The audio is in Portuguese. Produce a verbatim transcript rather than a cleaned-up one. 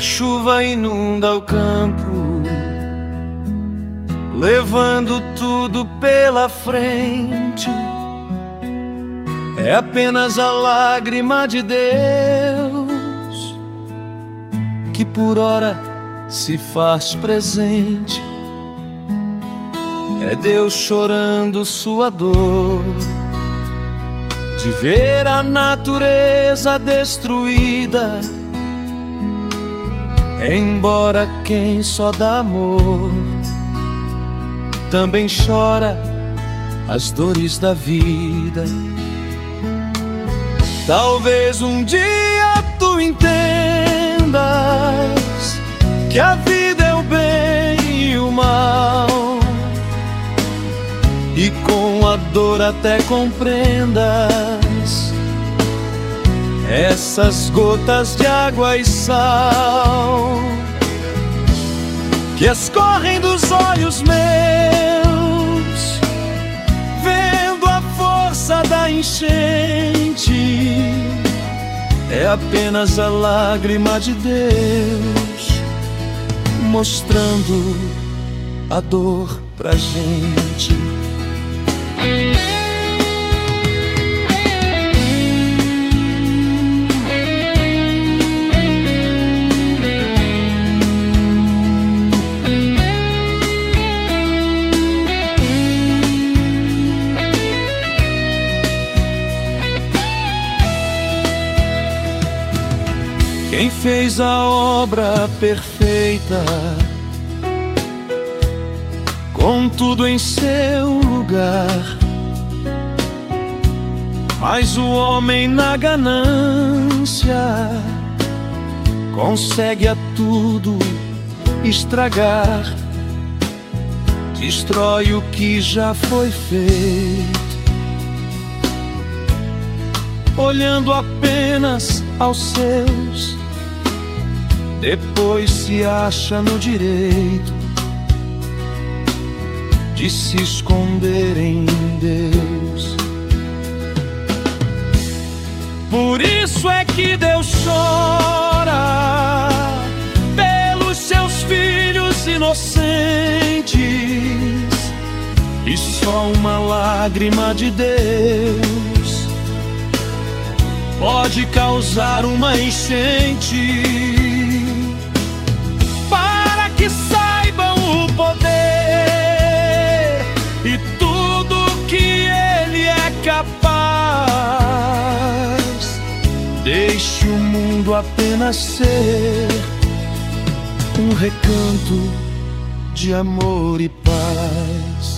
chuva inunda o campo, levando tudo pela frente. É apenas a lágrima de Deus que por hora se faz presente. É Deus chorando sua dor de ver a natureza destruída. Embora quem só dá amor também chora as dores da vida. Talvez um dia tu entendas que a vida é o bem e o mal, e com a dor até compreendas essas gotas de água e sal que escorrem dos olhos meus, vendo a força da enchente. É apenas a lágrima de Deus mostrando a dor pra gente. Quem fez a obra perfeita, com tudo em seu lugar, mas o homem na ganância consegue a tudo estragar, destrói o que já foi feito, olhando apenas aos seus. Depois se acha no direito de se esconder em Deus. Por isso é que Deus chora pelos seus filhos inocentes, e só uma lágrima de Deus pode causar uma enchente, para que saibam o poder e tudo que Ele é capaz. Deixe o mundo apenas ser um recanto de amor e paz.